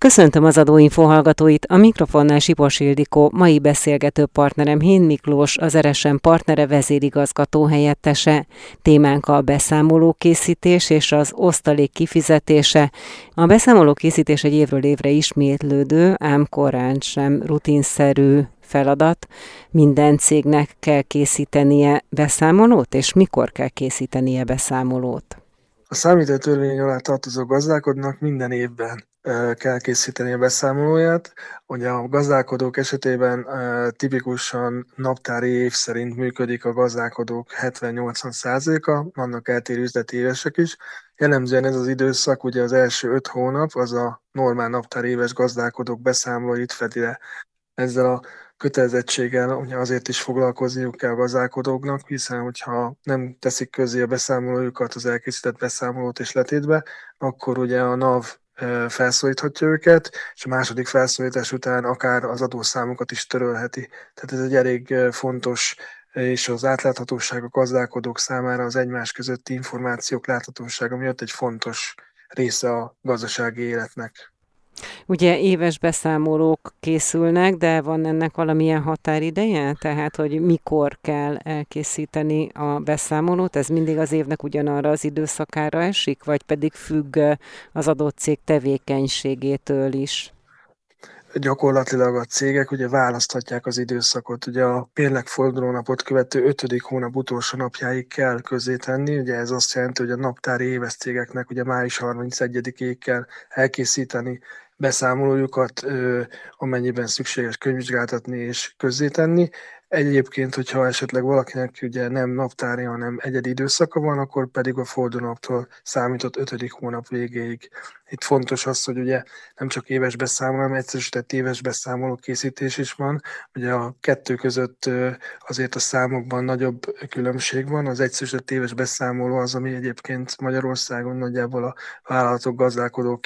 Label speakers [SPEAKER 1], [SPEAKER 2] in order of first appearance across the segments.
[SPEAKER 1] Köszöntöm az Adóinfo hallgatóit, a mikrofonnál Sipos Ildikó, mai beszélgető partnerem Hén Miklós, az RSM partnere vezérigazgató helyettese. Témánk a beszámolókészítés és az osztalék kifizetése. A beszámolókészítés egy évről évre ismétlődő, ám korán sem rutinszerű feladat. Minden cégnek kell készítenie beszámolót, és mikor kell készítenie beszámolót?
[SPEAKER 2] A számviteli alá tartozó gazdálkodónak minden évben kell készíteni a beszámolóját. Ugye a gazdálkodók esetében tipikusan naptári év szerint működik a gazdálkodók 70-80%-a, vannak eltérő üzleti évesek is. Jellemzően ez az időszak, ugye az első 5 hónap, az a normál naptári éves gazdálkodók beszámolóit fedi le. Ezzel a kötelezettséggel ugye azért is foglalkozniuk kell a gazdálkodóknak, hiszen hogyha nem teszik közzé a beszámolójukat, az elkészített beszámolót és letétbe, akkor ugye a NAV felszólíthatja őket, és a második felszólítás után akár az adószámokat is törölheti. Tehát ez egy elég fontos, és az átláthatóság a gazdálkodók számára az egymás közötti információk láthatósága miatt egy fontos része a gazdasági életnek.
[SPEAKER 1] Ugye éves beszámolók készülnek, de van ennek valamilyen határideje? Tehát, hogy mikor kell elkészíteni a beszámolót? Ez mindig az évnek ugyanarra az időszakára esik, vagy pedig függ az adott cég tevékenységétől is?
[SPEAKER 2] Gyakorlatilag a cégek ugye választhatják az időszakot. Ugye a mérlegfordulónapot követő 5. hónap utolsó napjáig kell közzétenni. Ugye ez azt jelenti, hogy a naptári éves cégeknek ugye május 31-ig kell elkészíteni beszámolójukat, amennyiben szükséges könyvvizsgáltatni és közzétenni. Egyébként, hogyha esetleg valakinek ugye nem naptári, hanem egyedi időszaka van, akkor pedig a fordulónaptól számított 5. hónap végéig. Itt fontos az, hogy ugye nem csak éves beszámoló, hanem egyszerűsített éves beszámoló készítés is van. Ugye a kettő között azért a számokban nagyobb különbség van. Az egyszerűsített éves beszámoló az, ami egyébként Magyarországon nagyjából a vállalatok, gazdálkodók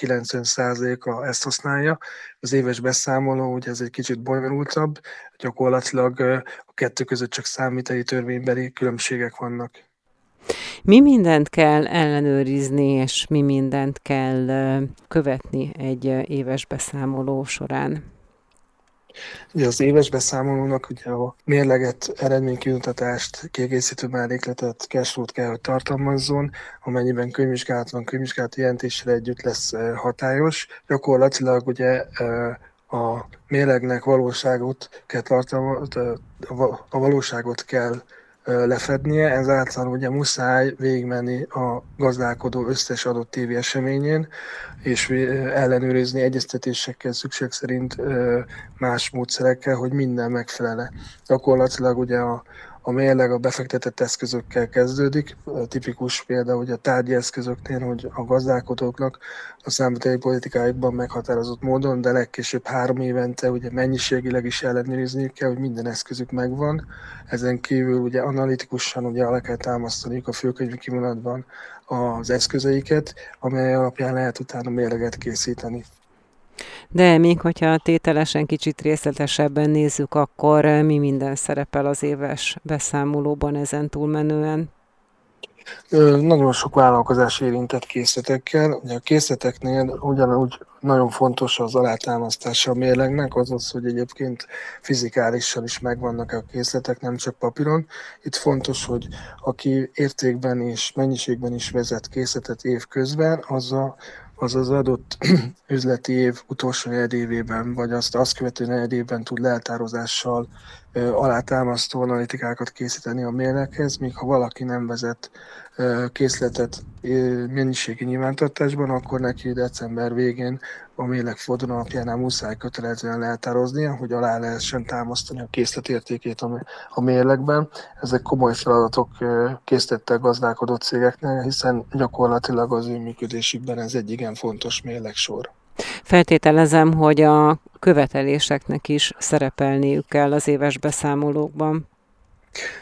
[SPEAKER 2] 90%-a ezt használja. Az éves beszámoló, ugye ez egy kicsit bonyolultabb, gyakorlatilag a kettő között csak számviteli törvénybeli különbségek vannak.
[SPEAKER 1] Mi mindent kell ellenőrizni, és mi mindent kell követni egy éves beszámoló során?
[SPEAKER 2] Ugye az éves beszámolónak ugye a mérleget, eredménykimutatást, kiegészítő mellékletet, cashflow-t kell, hogy tartalmazzon, amennyiben könyvvizsgálat van, könyvvizsgálati jelentéssel együtt lesz hatályos. Gyakorlatilag ugye a mérlegnek valóságot kell a valóságot kell lefednie, ezáltal ugye muszáj végigmenni a gazdálkodó összes adott évi eseményén, és ellenőrizni egyeztetésekkel, szükség szerint más módszerekkel, hogy minden megfelele. Gyakorlatilag ugye a mérleg a befektetett eszközökkel kezdődik. Tipikus példa, hogy a tárgyi eszközöknél, hogy a gazdálkodóknak a számviteli politikáikban meghatározott módon, de legkésőbb 3 évente ugye mennyiségileg is ellenőrizniük kell, hogy minden eszközük megvan. Ezen kívül ugye analitikusan ugye alá kell támasztaniuk a főkönyvi kimondatban az eszközeiket, amely alapján lehet utána mérleget készíteni.
[SPEAKER 1] De még hogyha tételesen kicsit részletesebben nézzük, akkor mi minden szerepel az éves beszámolóban ezen túlmenően?
[SPEAKER 2] Nagyon sok vállalkozás érintett készletekkel. Ugye a készleteknél ugyanúgy nagyon fontos az alátámasztása a mérlegnek, azaz, hogy egyébként fizikálisan is megvannak a készletek, nem csak papíron. Itt fontos, hogy aki értékben és mennyiségben is vezet készletet év közben, az adott üzleti év utolsó negyedévében, vagy azt követő negyedévben tud leltározással alátámasztó analitikákat készíteni a mérleghez, míg ha valaki nem vezet készletet mennyiségi nyilvántartásban, akkor neki december végén a mérleg forduló napjánál muszáj kötelezően leltároznia, hogy alá lehessen támasztani a készlet értékét a mérlegben. Ezek komoly feladatok készlettel gazdálkodó cégeknek, hiszen gyakorlatilag az ő működésükben ez egy igen fontos mérlegsor.
[SPEAKER 1] Feltételezem, hogy a követeléseknek is szerepelniük kell az éves beszámolókban.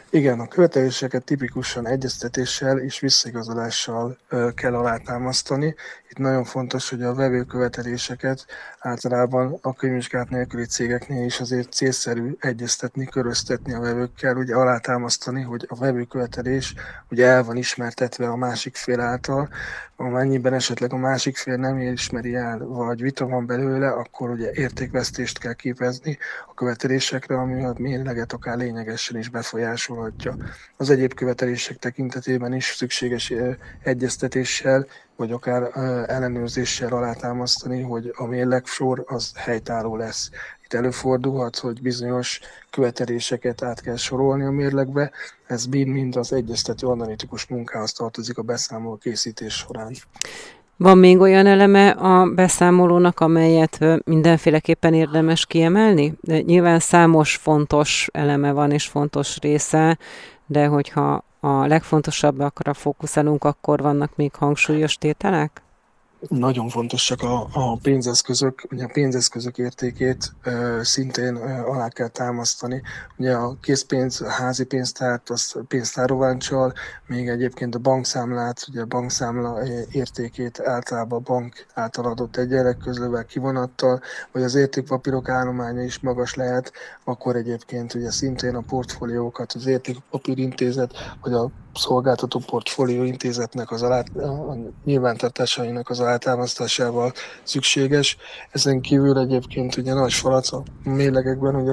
[SPEAKER 2] Igen, a követeléseket tipikusan egyeztetéssel és visszaigazolással kell alátámasztani. Itt nagyon fontos, hogy a vevő követeléseket általában a könyvvizsgálat nélküli cégeknél is azért célszerű egyeztetni, köröztetni a vevőkkel, ugye alátámasztani, hogy a vevő követelés ugye el van ismertetve a másik fél által, amennyiben esetleg a másik fél nem ismeri el, vagy vita van belőle, akkor ugye értékvesztést kell képezni a követelésekre, ami a mérleget akár lényegesen is befolyásolhatja. Az egyéb követelések tekintetében is szükséges egyeztetéssel, vagy akár ellenőrzéssel alátámasztani, hogy a mérlegsor az helytálló lesz. Itt előfordulhat, hogy bizonyos követeléseket át kell sorolni a mérlegbe, ez mind az egyeztető analitikus munkához tartozik a beszámoló készítés során.
[SPEAKER 1] Van még olyan eleme a beszámolónak, amelyet mindenféleképpen érdemes kiemelni? De nyilván számos fontos eleme van és fontos része, de hogyha a legfontosabbakra fókuszálunk, akkor vannak még hangsúlyos tételek?
[SPEAKER 2] Nagyon fontosak a pénzeszközök, ugye a pénzeszközök értékét szintén alá kell támasztani. Ugye a készpénz, a házi pénztárt, az pénztárrováncsal, még egyébként a bankszámlát, ugye a bankszámla értékét általában a bank által adott egyenlegközlővel, kivonattal, vagy az értékpapírok állománya is magas lehet, akkor egyébként ugye szintén a portfóliókat, az értékpapírintézet, vagy a szolgáltató portfólió intézetnek az a nyilvántartásainak az alátámasztásával szükséges. Ezen kívül egyébként ugye nagy falac a mérlegekben, hogy a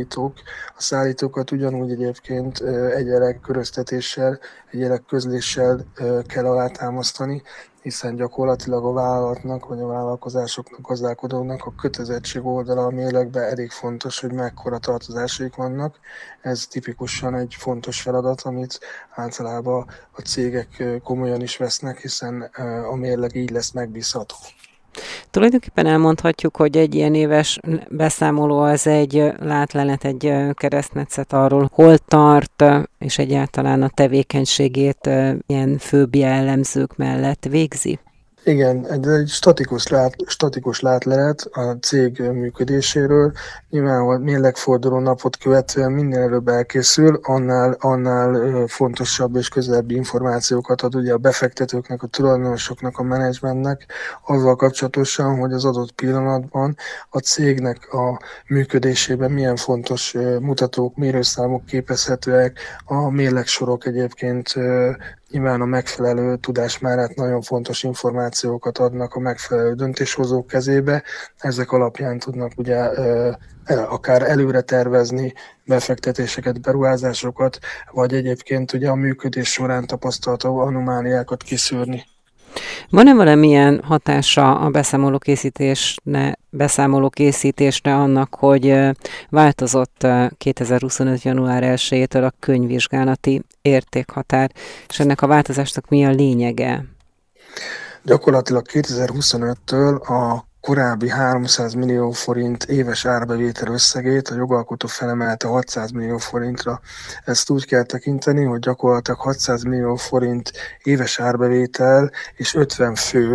[SPEAKER 2] szállítókat ugyanúgy egyébként egyenleg köröztetéssel, egyenleg közléssel kell alátámasztani, hiszen gyakorlatilag a vállalatnak vagy a vállalkozásoknak, gazdálkodóknak a kötelezettség oldala a mérlegben elég fontos, hogy mekkora tartozásaik vannak. Ez tipikusan egy fontos feladat, amit általában a cégek komolyan is vesznek, hiszen a mérleg így lesz megbízható.
[SPEAKER 1] Tulajdonképpen elmondhatjuk, hogy egy ilyen éves beszámoló az egy látlelet, egy keresztmetszet arról, hol tart, és egyáltalán a tevékenységét ilyen főbb jellemzők mellett végzi.
[SPEAKER 2] Igen, egy statikus látlelet a cég működéséről. Nyilván a mérlegforduló napot követően minél előbb elkészül, annál fontosabb és közelebbi információkat ad ugye a befektetőknek, a tulajdonosoknak, a menedzsmentnek azzal kapcsolatosan, hogy az adott pillanatban a cégnek a működésében milyen fontos mutatók, mérőszámok képezhetőek, a mérlegsorok egyébként nyilván a megfelelő tudásmárát nagyon fontos információkat adnak a megfelelő döntéshozók kezébe. Ezek alapján tudnak ugye akár előre tervezni befektetéseket, beruházásokat, vagy egyébként ugye a működés során tapasztalható anomáliákat kiszűrni.
[SPEAKER 1] Van-e valamilyen hatása a beszámoló készítésre annak, hogy változott 2025. január 1-től a könyvvizsgálati értékhatár, és ennek a változásnak mi a lényege?
[SPEAKER 2] Gyakorlatilag 2025-től a korábbi 300 millió forint éves árbevétel összegét a jogalkotó felemelte 600 millió forintra. Ezt úgy kell tekinteni, hogy gyakorlatilag 600 millió forint éves árbevétel és 50 fő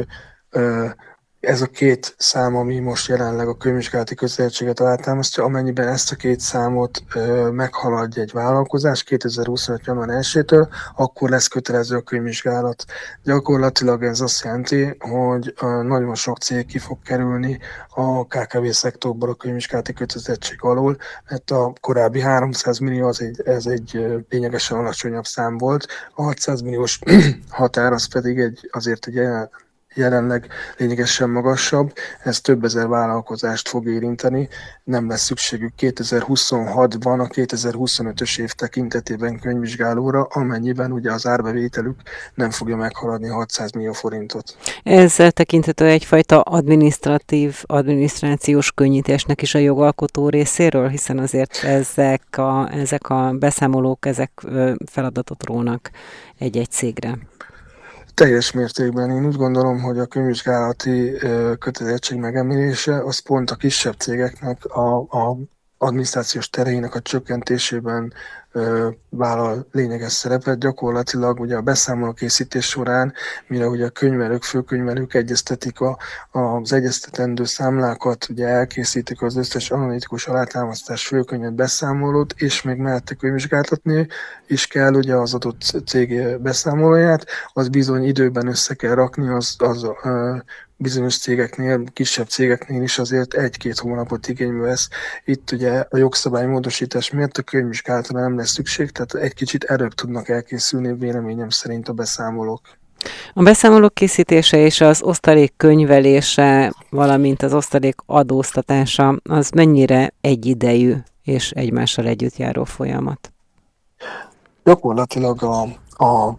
[SPEAKER 2] ez a két szám, ami most jelenleg a könyvvizsgálati kötelezettséget alátámasztja, amennyiben ezt a két számot meghaladja egy vállalkozás 2025. január 1-től, akkor lesz kötelező a könyvvizsgálat. Gyakorlatilag ez azt jelenti, hogy nagyon sok cég ki fog kerülni a KKV szektorból a könyvvizsgálati kötelezettség alól, mert a korábbi 300 millió ez egy lényegesen alacsonyabb szám volt, a 600 milliós határ az pedig azért egy jelenleg lényegesen magasabb, ez több ezer vállalkozást fog érinteni, nem lesz szükségük 2026-ban a 2025-ös év tekintetében könyvvizsgálóra, amennyiben ugye az árbevételük nem fogja meghaladni 600 millió forintot.
[SPEAKER 1] Ez tekinthető egyfajta adminisztrációs könnyítésnek is a jogalkotó részéről, hiszen azért ezek a beszámolók, ezek feladatot rónak egy-egy cégre.
[SPEAKER 2] Teljes mértékben. Én úgy gondolom, hogy a könyvvizsgálati kötelezettség megemelése az pont a kisebb cégeknek a adminisztrációs terheinek a csökkentésében vállal lényeges szerepet. Gyakorlatilag ugye a beszámoló készítés során, mire ugye a könyvelők, főkönyvelők egyeztetik az egyeztetendő számlákat, ugye elkészítik az összes analitikus alátámasztás főkönyvet, beszámolót, és még mellette könyvvizsgáltatni is kell ugye az adott cég beszámolóját, az bizony időben össze kell rakni, az bizonyos cégeknél, kisebb cégeknél is azért 1-2 hónapot igénybe vesz. Itt ugye a jogszabálymódosítás miatt a könyvvizsgálatra nem lesz szükség, tehát egy kicsit előbb tudnak elkészülni véleményem szerint a beszámolók.
[SPEAKER 1] A beszámolók készítése és az osztalék könyvelése, valamint az osztalék adóztatása, az mennyire egyidejű és egymással együtt járó folyamat?
[SPEAKER 2] Gyakorlatilag a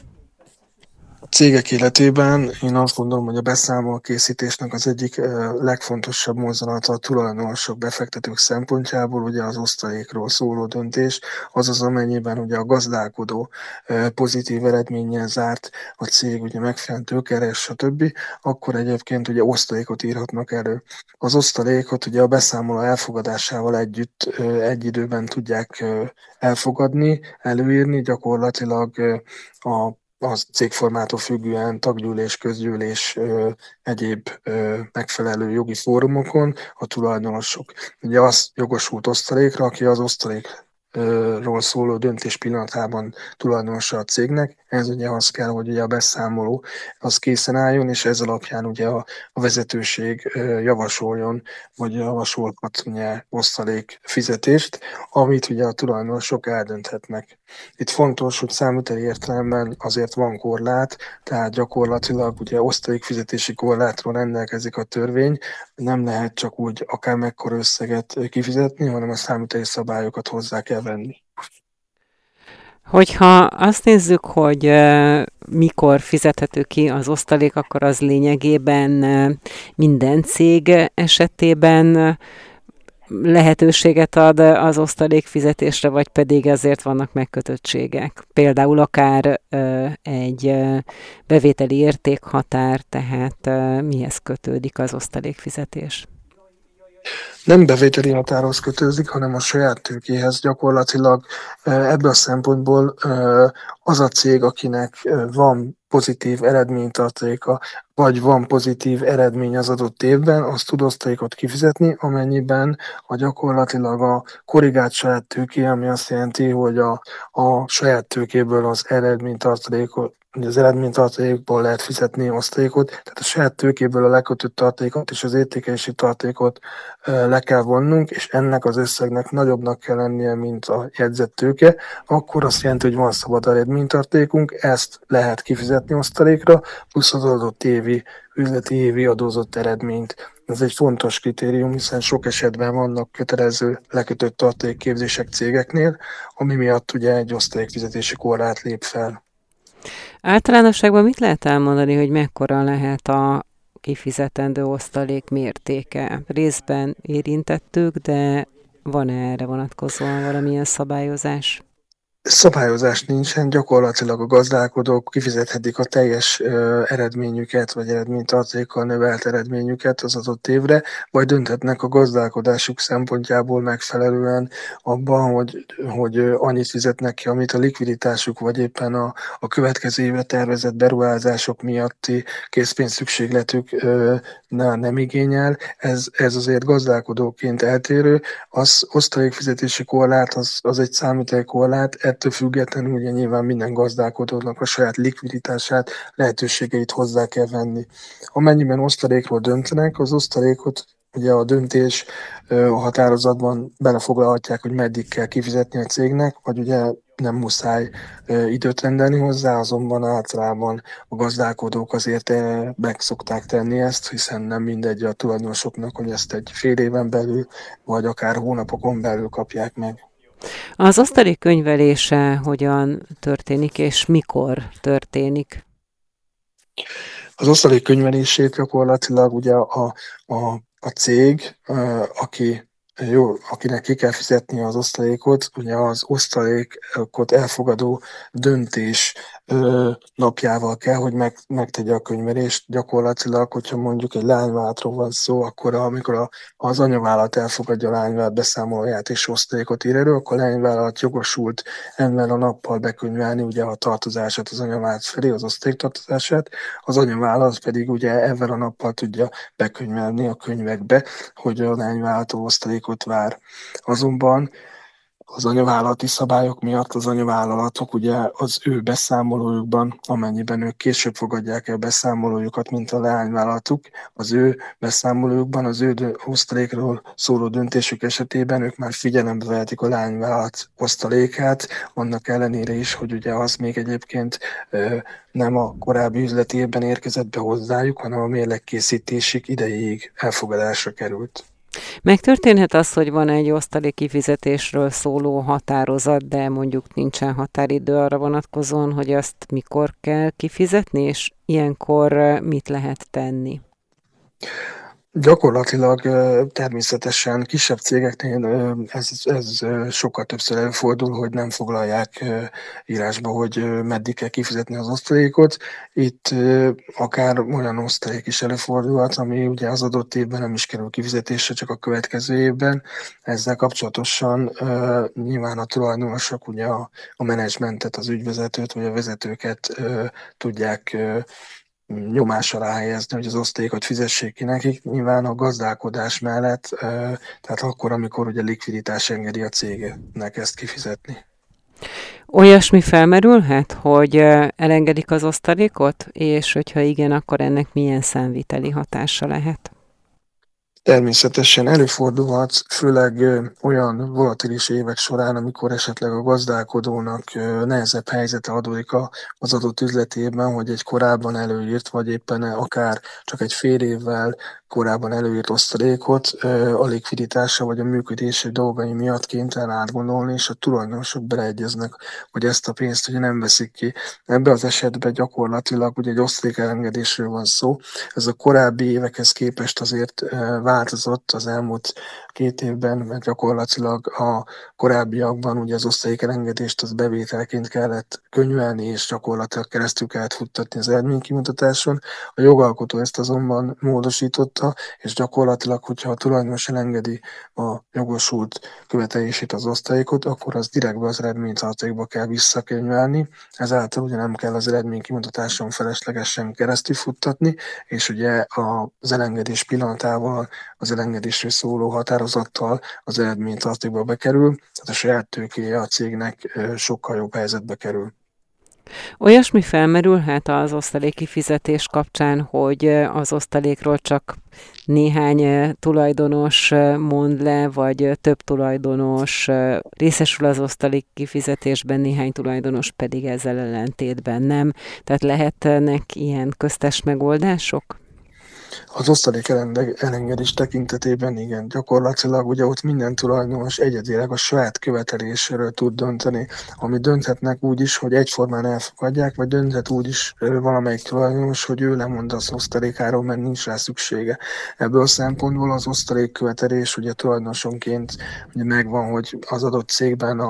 [SPEAKER 2] cégek életében én azt gondolom, hogy a beszámoló készítésnek az egyik legfontosabb mozzanata a tulajdonosok, befektetők szempontjából ugye az osztalékról szóló döntés, azaz amennyiben ugye a gazdálkodó pozitív eredménnyel zárt, a cég ugye megfelelően tőkeres, stb., akkor egyébként ugye osztalékot írhatnak elő. Az osztalékot ugye a beszámoló elfogadásával együtt egy időben tudják elfogadni, előírni, gyakorlatilag az cégformától függően taggyűlés, közgyűlés, egyéb megfelelő jogi fórumokon a tulajdonosok. Ugye az jogosult osztalékra, aki az osztalékról szóló döntés pillanatában tulajdonosa a cégnek. Ez ugye az kell, hogy ugye a beszámoló az készen álljon, és ez alapján ugye a vezetőség javasoljon, vagy javasolhat ugye osztalék fizetést, amit ugye a tulajdonosok eldönthetnek. Itt fontos, hogy számviteli értelemben azért van korlát, tehát gyakorlatilag ugye osztalékfizetési korlátról rendelkezik a törvény, nem lehet csak úgy akár mekkora összeget kifizetni, hanem a számviteli szabályokat hozzá kell venni.
[SPEAKER 1] Hogyha azt nézzük, hogy mikor fizethető ki az osztalék, akkor az lényegében minden cég esetében lehetőséget ad az osztalék fizetésre, vagy pedig ezért vannak megkötöttségek. Például akár egy bevételi értékhatár, tehát mihez kötődik az osztalékfizetés?
[SPEAKER 2] Nem bevételi határhoz kötődik, hanem a saját tőkéhez. Gyakorlatilag ebből a szempontból az a cég, akinek van pozitív eredménytartaléka, vagy van pozitív eredmény az adott évben, az tud osztalékot kifizetni, amennyiben gyakorlatilag a korrigált saját tőké, ami azt jelenti, hogy a saját tőkéből az eredménytartalékból lehet fizetni osztalékot, tehát a saját tőkéből a lekötött tartalékot és az értékelési tartalékot le kell vonnunk, és ennek az összegnek nagyobbnak kell lennie, mint a jegyzett tőke, akkor azt jelenti, hogy van szabad eredménytartalékunk, ezt lehet kifizetni osztalékra, plusz az adott üzleti évi adózott eredményt. Ez egy fontos kritérium, hiszen sok esetben vannak kötelező lekötött tartalékképzések cégeknél, ami miatt ugye egy osztalékfizetési korlát lép fel.
[SPEAKER 1] Általánosságban mit lehet elmondani, hogy mekkora lehet a kifizetendő osztalék mértéke? Részben érintettük, de van-e erre vonatkozóan valamilyen szabályozás?
[SPEAKER 2] Szabályozás nincsen, gyakorlatilag a gazdálkodók kifizethetik a teljes eredményüket, vagy eredménytartalékkal növelt eredményüket az adott évre, vagy dönthetnek a gazdálkodásuk szempontjából megfelelően abban, hogy annyit fizetnek ki, amit a likviditásuk, vagy éppen a következő évre tervezett beruházások miatti készpénz szükségletük nem igényel. Ez azért gazdálkodóként eltérő. Az osztalékfizetési korlát az egy számviteli korlát, ettől függetlenül ugye nyilván minden gazdálkodónak a saját likviditását, lehetőségeit hozzá kell venni. Amennyiben osztalékról döntenek, az osztalékot ugye a döntés határozatban belefoglalhatják, hogy meddig kell kifizetni a cégnek, vagy ugye nem muszáj időt rendelni hozzá, azonban általában a gazdálkodók azért meg szokták tenni ezt, hiszen nem mindegy a tulajdonosoknak, hogy ezt egy fél éven belül, vagy akár hónapokon belül kapják meg.
[SPEAKER 1] Az osztalék könyvelése hogyan történik, és mikor történik?
[SPEAKER 2] Az osztalék könyvelését gyakorlatilag ugye a cég, aki jó, akinek ki kell fizetnie az osztalékot, ugye az osztalékot elfogadó döntés napjával kell, hogy megtegye a könyvelést. Gyakorlatilag, hogyha mondjuk egy lányvállalatról van szó, akkor amikor az anyavállalat elfogadja a lányvállalat beszámolóját és osztalékot ír elő, akkor a lányvállalat jogosult ennél a nappal bekönyvelni ugye a tartozását az anyavállalat felé, az osztaléktartozását, az anyavállalat pedig ugye ezzel a nappal tudja bekönyvelni a könyvekbe, hogy a lányvállalató osztalékot vár. Azonban az anyavállalati szabályok miatt az anyavállalatok ugye az ő beszámolójukban, amennyiben ők később fogadják el beszámolójukat, mint a leányvállalatuk, az ő beszámolójukban, az ő osztalékról szóló döntésük esetében ők már figyelembe vehetik a leányvállalat osztalékát, annak ellenére is, hogy ugye az még egyébként nem a korábbi üzleti évben érkezett be hozzájuk, hanem a mérlegkészítésig idejéig elfogadásra került.
[SPEAKER 1] Megtörténhet az, hogy van egy osztalék kifizetésről szóló határozat, de mondjuk nincsen határidő arra vonatkozóan, hogy azt mikor kell kifizetni, és ilyenkor mit lehet tenni?
[SPEAKER 2] Gyakorlatilag természetesen kisebb cégeknél ez sokkal többször előfordul, hogy nem foglalják írásba, hogy meddig kell kifizetni az osztalékot. Itt akár olyan osztalék is előfordulhat, ami ugye az adott évben nem is kerül kifizetésre, csak a következő évben. Ezzel kapcsolatosan nyilván a tulajdonosok ugye a menedzsmentet, az ügyvezetőt vagy a vezetőket tudják nyomás alá helyezni, hogy az osztalékot fizessék ki nekik, nyilván a gazdálkodás mellett, tehát akkor, amikor ugye likviditás engedi a cégnek ezt kifizetni.
[SPEAKER 1] Olyasmi felmerülhet, hogy elengedik az osztalékot, és hogyha igen, akkor ennek milyen számviteli hatása lehet?
[SPEAKER 2] Természetesen előfordulhat, főleg olyan volatilis évek során, amikor esetleg a gazdálkodónak nehezebb helyzete adódik az adott üzletében, hogy egy korábban előírt, vagy éppen akár csak egy fél évvel korábban előírt osztalékot a likviditása vagy a működési dolgai miatt kénytelen átgondolni, és a tulajdonosok beleegyeznek, hogy ezt a pénzt ugye nem veszik ki. Ebben az esetben gyakorlatilag ugye egy osztalékelengedésről van szó. Ez a korábbi évekhez képest azért változott az elmúlt 2 évben, mert gyakorlatilag a korábbiakban ugye az osztalékelengedést az bevételként kellett könyvelni, és gyakorlatilag keresztül kellett futtatni az eredménykimutatáson. A jogalkotó ezt azonban módosította, és gyakorlatilag, hogyha a tulajdonos elengedi a jogosult követelését az osztalékot, akkor az direktbe az eredménytartalékba kell visszakönyvelni, ezáltal ugye nem kell az eredménykimutatáson feleslegesen keresztül futtatni, és ugye az elengedés pillanatával az elengedésről szóló határozattal az eredménytartalékba bekerül, tehát a saját tőkéje a cégnek sokkal jobb helyzetbe kerül.
[SPEAKER 1] Olyasmi felmerülhet az osztaléki fizetés kapcsán, hogy az osztalékról csak néhány tulajdonos mond le, vagy több tulajdonos részesül az osztalék kifizetésben, néhány tulajdonos pedig ezzel ellentétben nem. Tehát lehetnek ilyen köztes megoldások?
[SPEAKER 2] Az osztalék elengedés tekintetében igen, gyakorlatilag ugye ott minden tulajdonos egyedileg a saját követeléséről tud dönteni, ami dönthetnek úgy is, hogy egyformán elfogadják, vagy dönthet úgy is valamelyik tulajdonos, hogy ő lemond az osztalékáról, mert nincs rá szüksége. Ebből a szempontból az osztalék követelés ugye tulajdonosonként ugye megvan, hogy az adott cégben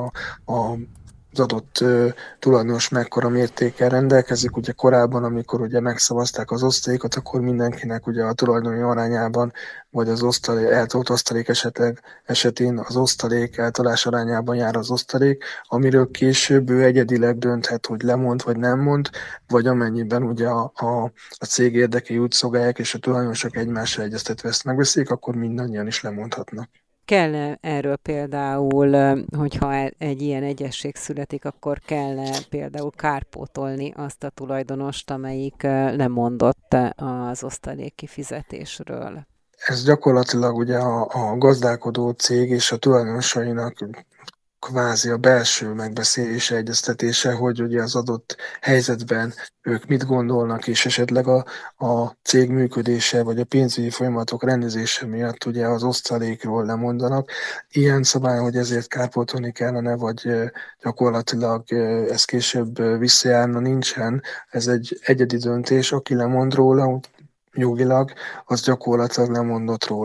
[SPEAKER 2] az adott tulajdonos mekkora mértékkel rendelkezik. Ugye korábban, amikor ugye megszavazták az osztalékot, akkor mindenkinek ugye a tulajdoni arányában, vagy az eltolt osztalék esetén az osztalék eltolás arányában jár az osztalék, amiről később ő egyedileg dönthet, hogy lemond vagy nem mond, vagy amennyiben ugye a cég érdekei úgy szolgálják, és a tulajdonosok egymással egyeztetve ezt megbeszélik, akkor mindannyian is lemondhatnak.
[SPEAKER 1] Kell-e erről például, hogyha egy ilyen egyezség születik, akkor kell-e például kárpótolni azt a tulajdonost, amelyik lemondott az osztalék kifizetésről?
[SPEAKER 2] Ez gyakorlatilag ugye a gazdálkodó cég és a tulajdonosainak kvázi a belső megbeszélése, egyeztetése, hogy ugye az adott helyzetben ők mit gondolnak, és esetleg a cég működése vagy a pénzügyi folyamatok rendezése miatt ugye az osztalékról lemondanak. Ilyen szabály, hogy ezért kárpótolni kellene, vagy gyakorlatilag ez később visszajárna, nincsen. Ez egy egyedi döntés, aki lemond róla, jogilag, az gyakorlatilag lemondott róla.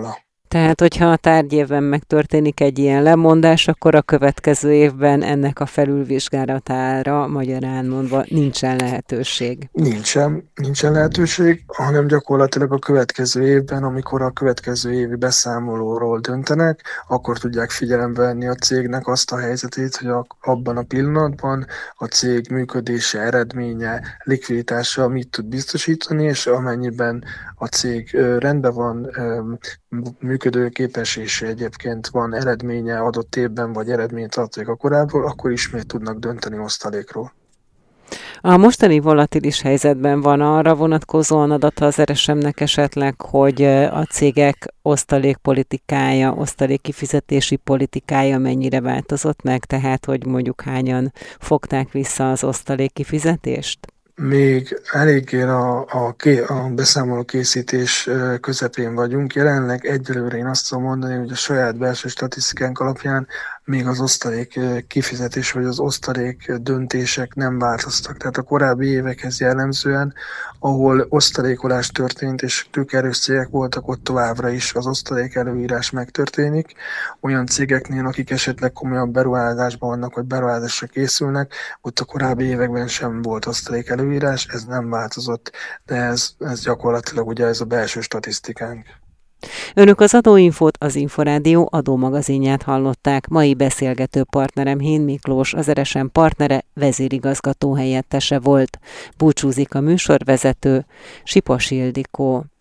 [SPEAKER 1] Tehát, hogyha a tárgyévben megtörténik egy ilyen lemondás, akkor a következő évben ennek a felülvizsgálatára, magyarán mondva, nincsen lehetőség.
[SPEAKER 2] Nincsen lehetőség, hanem gyakorlatilag a következő évben, amikor a következő évi beszámolóról döntenek, akkor tudják figyelembe venni a cégnek azt a helyzetét, hogy abban a pillanatban a cég működése, eredménye, likviditása mit tud biztosítani, és amennyiben a cég rendben van, működőképes, és egyébként van eredménye adott évben, vagy eredményt adták a korábban, akkor ismét tudnak dönteni osztalékról.
[SPEAKER 1] A mostani volatilis helyzetben van arra vonatkozóan adata az RSM-nek esetleg, hogy a cégek osztalékpolitikája, osztalékkifizetési politikája mennyire változott meg, tehát hogy mondjuk hányan fogták vissza az osztalékkifizetést?
[SPEAKER 2] Még eléggé a beszámoló készítés közepén vagyunk. Jelenleg egyelőre én azt tudom mondani, hogy a saját belső statisztikánk alapján még az osztalék kifizetés vagy az osztalék döntések nem változtak. Tehát a korábbi évekhez jellemzően, ahol osztalékolás történt és tőkeerős cégek voltak, ott továbbra is az osztalék előírás megtörténik. Olyan cégeknél, akik esetleg komolyabb beruházásban vannak, vagy beruházásra készülnek, ott a korábbi években sem volt osztalék előírás, ez nem változott, de ez gyakorlatilag ugye ez a belső statisztikánk.
[SPEAKER 1] Önök az Adóinfót, az Inforádió adómagazinját hallották. Mai beszélgető partnerem Hén Miklós, az RSM partnere, vezérigazgató helyettese volt. Búcsúzik a műsorvezető, Sipos Ildikó.